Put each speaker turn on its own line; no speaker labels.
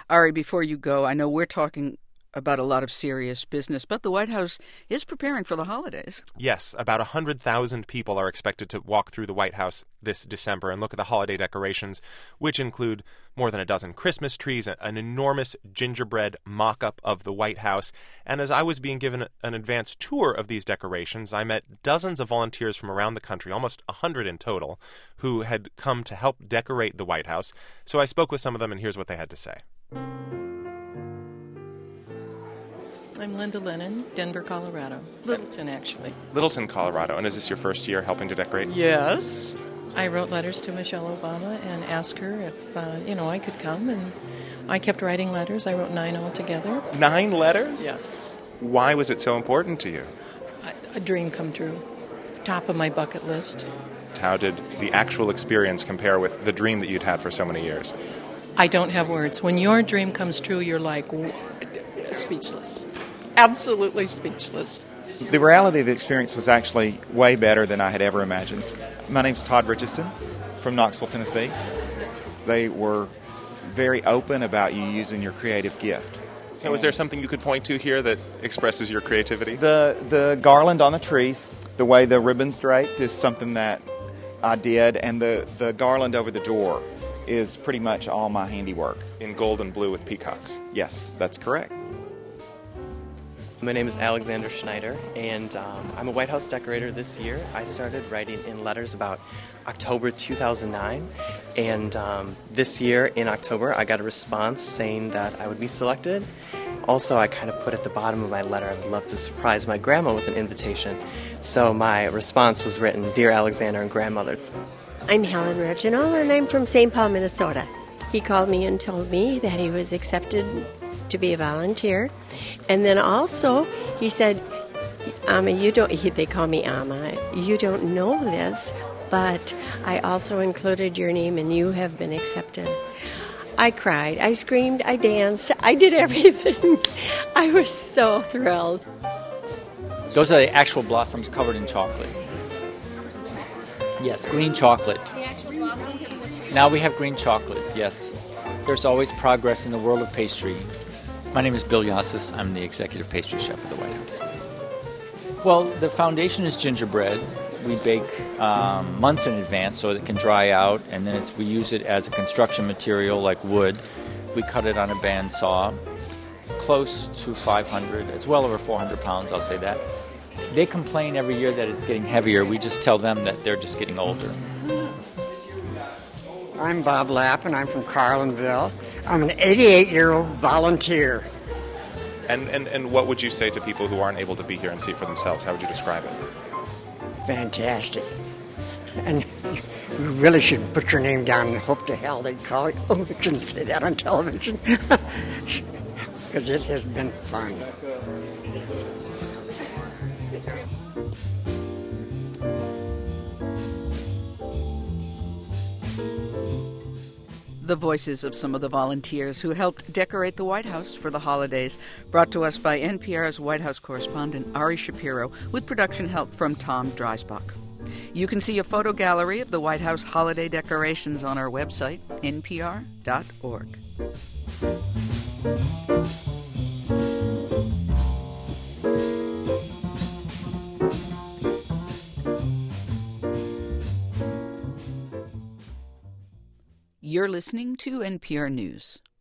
Ari, before you go, I know we're talking about a lot of serious business, but the White House is preparing for the holidays.
Yes, about 100,000 people are expected to walk through the White House this December and look at the holiday decorations, which include more than a dozen Christmas trees, an enormous gingerbread mock-up of the White House. And as I was being given an advance tour of these decorations, I met dozens of volunteers from around the country, almost 100 in total, who had come to help decorate the White House. So I spoke with some of them, and here's what they had to say.
I'm Linda Lennon, Denver, Colorado. Littleton, actually.
Littleton, Colorado. And is this your first year helping to decorate?
Yes. I wrote letters to Michelle Obama and asked her if, I could come. And I kept writing letters. I wrote 9 altogether.
9 letters?
Yes.
Why was it so important to you?
A dream come true. Top of my bucket list.
How did the actual experience compare with the dream that you'd had for so many years?
I don't have words. When your dream comes true, you're like speechless. Absolutely speechless.
The reality of the experience was actually way better than I had ever imagined. My name's Todd Richardson from Knoxville, Tennessee. They were very open about you using your creative gift.
So is there something you could point to here that expresses your creativity?
The garland on the tree, the way the ribbon's draped is something that I did, and the garland over the door is pretty much all my handiwork.
In gold and blue with peacocks.
Yes, that's correct.
My name is Alexander Schneider, and I'm a White House decorator this year. I started writing in letters about October 2009, and this year in October I got a response saying that I would be selected. Also, I kind of put at the bottom of my letter, I would love to surprise my grandma with an invitation. So my response was written, Dear Alexander and Grandmother.
I'm Helen Reginald, and I'm from St. Paul, Minnesota. He called me and told me that he was accepted to be a volunteer. And then also, he said, Amma, they call me Amma, you don't know this, but I also included your name and you have been accepted. I cried, I screamed, I danced, I did everything. I was so thrilled.
Those are the actual blossoms covered in chocolate. Yes, green chocolate. Now we have green chocolate, yes. There's always progress in the world of pastry. My name is Bill Yassis. I'm the executive pastry chef of the White House. Well, the foundation is gingerbread. We bake months in advance so it can dry out, and then we use it as a construction material like wood. We cut it on a bandsaw, close to 500. It's well over 400 pounds, I'll say that. They complain every year that it's getting heavier. We just tell them that they're just getting older.
I'm Bob Lapp, and I'm from Carlinville. I'm an 88-year-old volunteer.
And what would you say to people who aren't able to be here and see it for themselves? How would you describe it?
Fantastic. And you really should put your name down and hope to hell they call you. Oh, I shouldn't say that on television. Because it has been fun.
The voices of some of the volunteers who helped decorate the White House for the holidays, brought to us by NPR's White House correspondent Ari Shapiro, with production help from Tom Dreisbach. You can see a photo gallery of the White House holiday decorations on our website, npr.org. You're listening to NPR News.